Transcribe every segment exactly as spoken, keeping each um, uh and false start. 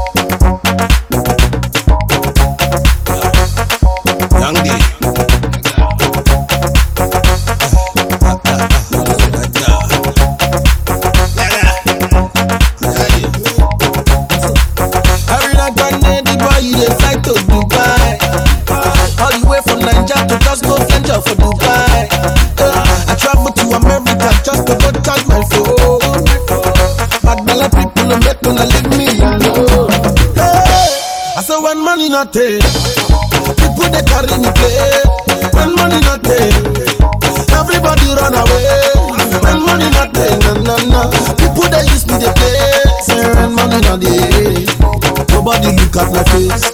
Take. People they carry me play. When money not take, everybody run away. When money not take, no no no. People they use me they play. Say when money not take, nobody look at my face.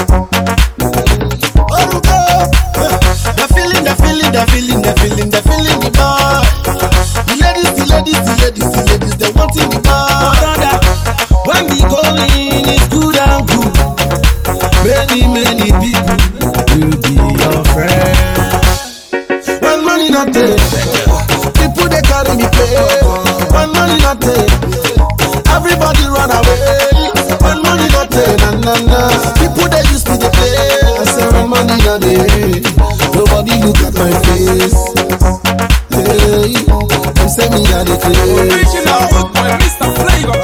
Oh God, the feeling, the feeling, the feeling, the feeling, the feeling the boy. The ladies, the ladies, the ladies, the ladies, they wanting the boy. When we go in, it's good and good. Many, many people will be your friend. When money not take, people they carry me play. When money not take, everybody run away. When money not take, na na na. People they use me to play. I say when money not take, nobody look at my face. Hey, them say me a the face. Original football, Mister Flavor.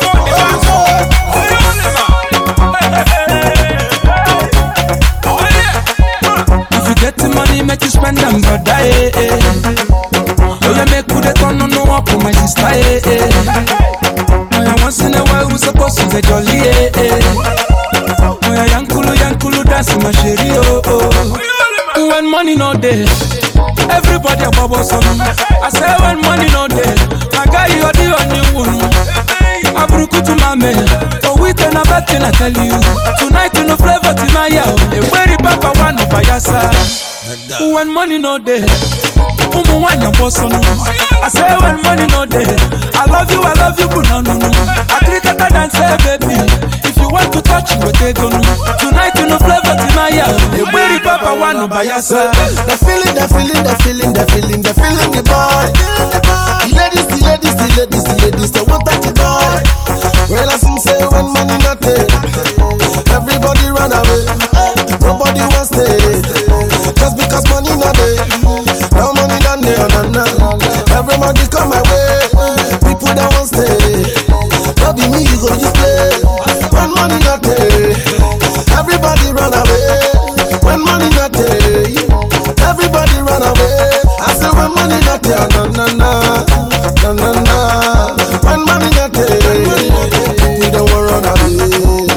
Make you spend them, brother, eh, eh. Oh, you make good at on no up for my sister, eh, eh. Oh, yeah, once in a while we supposed to be jolly, eh, eh. Oh, yeah, yankulu, yankulu, dance my sherry, oh, oh. When money no day, everybody a bubble some. I say when money no day, I got you the only one. I broke to my man, oh, we can have a I tell you. Tonight you no flavor to my yell. Where the papa one of your side. When money no day, umu wanya boss on. I say when money no day, I love you, I love you, but no no no. I treat it and say baby, if you want to touch you, take on. Tonight you no flavor to my yell. Where the papa one of your side. The feeling, the feeling, the feeling, the feeling, the feeling, the boy. The ladies, the ladies, the ladies, the ladies, they want that the boy. Well, I some say when money not take, everybody run away. Nobody wants to stay. Just because money not there, no money not there, no, no. Everybody come my way, people that won't stay. Don't be me, you go just play. When money not there, everybody run away. When money not there, everybody run away. I say when money not there, no, no, no, no, no, no. When money not there, we don't want run away.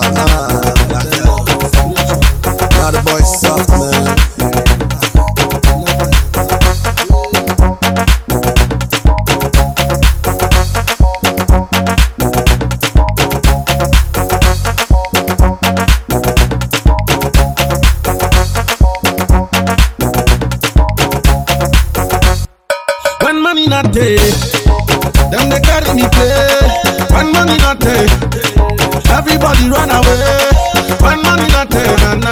Now the boys soft, man. Them they carry me play. When money not take, everybody run away. When money not take, na na